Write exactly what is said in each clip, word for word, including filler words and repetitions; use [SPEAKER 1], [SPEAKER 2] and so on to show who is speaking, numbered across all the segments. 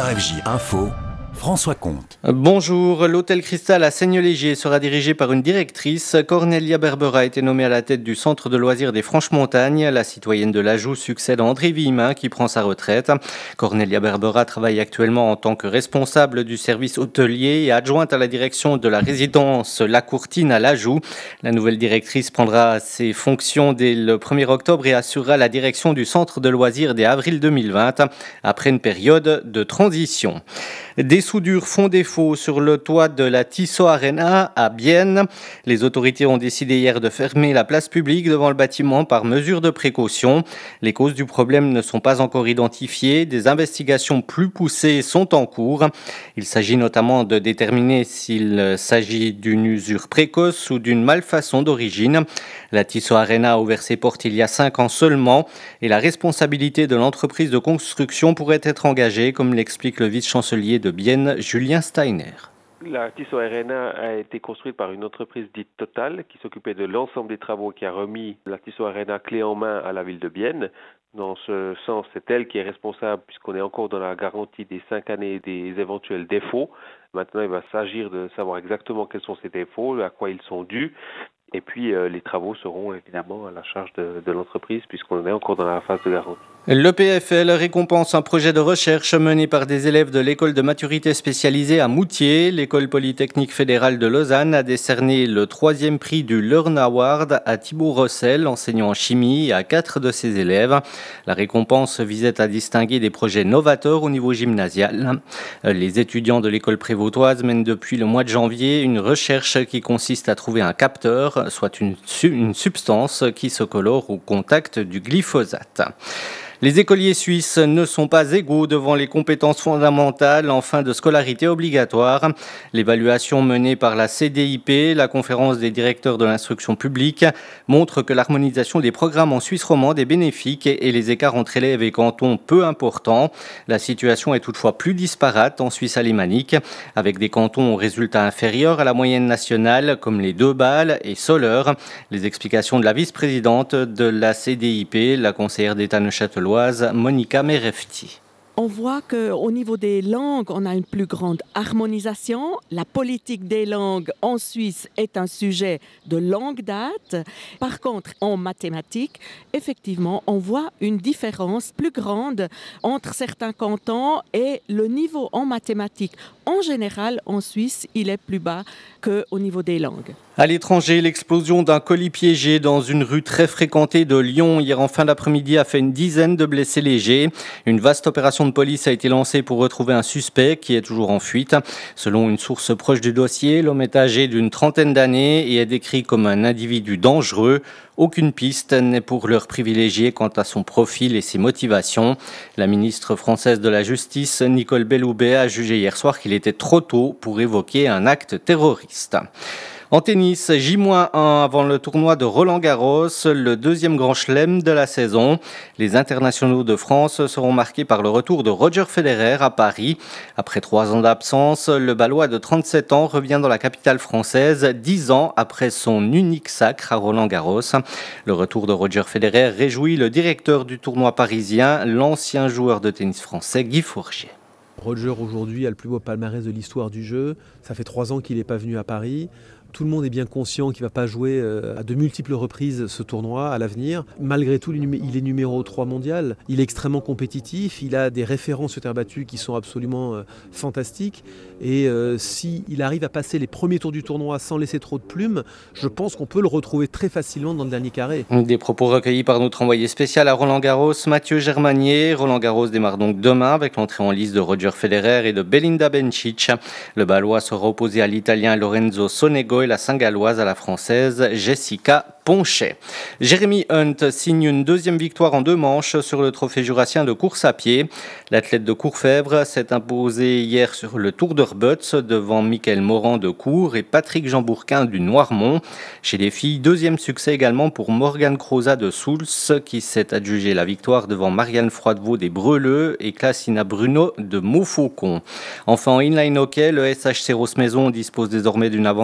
[SPEAKER 1] R F J Info, François Comte.
[SPEAKER 2] Bonjour, l'hôtel Cristal à Seignelay sera dirigé par une directrice. Cornelia Berbera a été nommée à la tête du centre de loisirs des Franches-Montagnes. La citoyenne de l'Ajoux succède à André Villemin qui prend sa retraite. Cornelia Berbera travaille actuellement en tant que responsable du service hôtelier et adjointe à la direction de la résidence La Courtine à l'Ajoux. La nouvelle directrice prendra ses fonctions dès le premier octobre et assurera la direction du centre de loisirs dès avril deux mille vingt, après une période de transition. Des soudures font défaut sur le toit de la Tissot Arena à Bienne. Les autorités ont décidé hier de fermer la place publique devant le bâtiment par mesure de précaution. Les causes du problème ne sont pas encore identifiées. Des investigations plus poussées sont en cours. Il s'agit notamment de déterminer s'il s'agit d'une usure précoce ou d'une malfaçon d'origine. La Tissot Arena a ouvert ses portes il y a cinq ans seulement et la responsabilité de l'entreprise de construction pourrait être engagée, comme l'explique le vice-chancelier de Bienne, Julien Steiner.
[SPEAKER 3] La Tissot Arena a été construite par une entreprise dite Total qui s'occupait de l'ensemble des travaux, qui a remis la Tissot Arena clé en main à la ville de Bienne. Dans ce sens, c'est elle qui est responsable puisqu'on est encore dans la garantie des cinq années des éventuels défauts. Maintenant, il va s'agir de savoir exactement quels sont ces défauts, à quoi ils sont dus. Et puis, euh, les travaux seront évidemment à la charge de, de l'entreprise puisqu'on est encore dans la phase de garantie.
[SPEAKER 2] Le P F L récompense un projet de recherche mené par des élèves de l'école de maturité spécialisée à Moutier. L'école polytechnique fédérale de Lausanne a décerné le troisième prix du Learn Award à Thibaut Rossel, enseignant en chimie, et à quatre de ses élèves. La récompense visait à distinguer des projets novateurs au niveau gymnasial. Les étudiants de l'école prévôtoise mènent depuis le mois de janvier une recherche qui consiste à trouver un capteur, soit une, une substance qui se colore au contact du glyphosate. Les écoliers suisses ne sont pas égaux devant les compétences fondamentales en fin de scolarité obligatoire. L'évaluation menée par la C D I P, la conférence des directeurs de l'instruction publique, montre que l'harmonisation des programmes en Suisse romande est bénéfique et les écarts entre élèves et cantons peu importants. La situation est toutefois plus disparate en Suisse alémanique, avec des cantons aux résultats inférieurs à la moyenne nationale, comme les Deux-Bâles et Soleure. Les explications de la vice-présidente de la C D I P, la conseillère d'État neuchâteloise, Monica Merefti.
[SPEAKER 4] On voit qu'au niveau des langues, on a une plus grande harmonisation. La politique des langues en Suisse est un sujet de longue date. Par contre, en mathématiques, effectivement, on voit une différence plus grande entre certains cantons et le niveau en mathématiques. En général, en Suisse, il est plus bas qu'au niveau des langues.
[SPEAKER 2] À l'étranger, l'explosion d'un colis piégé dans une rue très fréquentée de Lyon hier en fin d'après-midi a fait une dizaine de blessés légers. Une vaste opération de police a été lancée pour retrouver un suspect qui est toujours en fuite. Selon une source proche du dossier, l'homme est âgé d'une trentaine d'années et est décrit comme un individu dangereux. Aucune piste n'est pour l'heure privilégiée quant à son profil et ses motivations. La ministre française de la Justice, Nicole Belloubet, a jugé hier soir qu'il était trop tôt pour évoquer un acte terroriste. En tennis, J un avant le tournoi de Roland-Garros, le deuxième grand chelem de la saison. Les internationaux de France seront marqués par le retour de Roger Federer à Paris. Après trois ans d'absence, le Balois de trente-sept ans revient dans la capitale française, dix ans après son unique sacre à Roland-Garros. Le retour de Roger Federer réjouit le directeur du tournoi parisien, l'ancien joueur de tennis français Guy Fourgier.
[SPEAKER 5] Roger aujourd'hui a le plus beau palmarès de l'histoire du jeu. Ça fait trois ans qu'il n'est pas venu à Paris. Tout le monde est bien conscient qu'il ne va pas jouer à de multiples reprises ce tournoi à l'avenir. Malgré tout, il est numéro trois mondial. Il est extrêmement compétitif. Il a des références sur terre battue qui sont absolument fantastiques. Et euh, s'il arrive à passer les premiers tours du tournoi sans laisser trop de plumes, je pense qu'on peut le retrouver très facilement dans le dernier carré.
[SPEAKER 2] Des propos recueillis par notre envoyé spécial à Roland-Garros, Mathieu Germanier. Roland-Garros démarre donc demain avec l'entrée en lice de Roger Federer et de Belinda Bencic. Le Balois sera opposé à l'Italien Lorenzo Sonego et la Saint-Galloise à la Française Jessica Ponchet. Jeremy Hunt signe une deuxième victoire en deux manches sur le trophée jurassien de course à pied. L'athlète de Courfèvre s'est imposé hier sur le Tour d'Urbutz devant Mickaël Morand de Cours et Patrick Jean-Bourquin du Noirmont. Chez les filles, deuxième succès également pour Morgane Croza de Souls qui s'est adjugé la victoire devant Marianne Froidevaux des Breleux et Classina Bruno de Montfaucon. Enfin en inline hockey, le S H C Rosse Maison dispose désormais d'une avance de cinq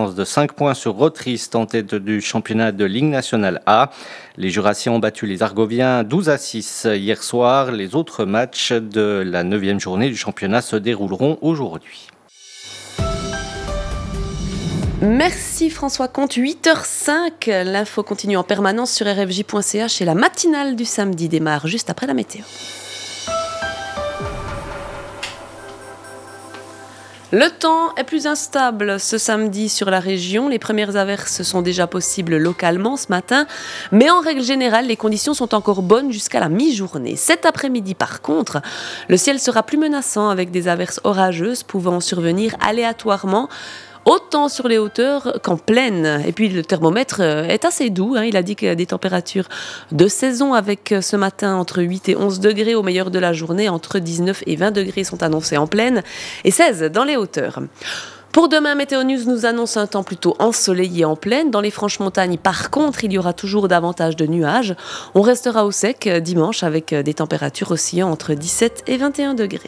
[SPEAKER 2] cinq points sur Rotrist en tête du championnat de Ligue nationale A. Les Jurassiens ont battu les Argoviens douze à six hier soir. Les autres matchs de la neuvième journée du championnat se dérouleront aujourd'hui.
[SPEAKER 6] Merci François Comte, huit heures cinq, l'info continue en permanence sur r f j point c h et la matinale du samedi démarre juste après la météo. Le temps est plus instable ce samedi sur la région. Les premières averses sont déjà possibles localement ce matin, mais en règle générale, les conditions sont encore bonnes jusqu'à la mi-journée. Cet après-midi, par contre, le ciel sera plus menaçant avec des averses orageuses pouvant survenir aléatoirement, autant sur les hauteurs qu'en plaine. Et puis le thermomètre est assez doux, hein. Il a dit qu'il y a des températures de saison avec ce matin entre huit et onze degrés au meilleur de la journée, entre dix-neuf et vingt degrés sont annoncés en plaine et seize dans les hauteurs. Pour demain, Météo News nous annonce un temps plutôt ensoleillé en plaine. Dans les Franches-Montagnes, par contre, il y aura toujours davantage de nuages. On restera au sec dimanche avec des températures oscillant entre dix-sept et vingt et un degrés.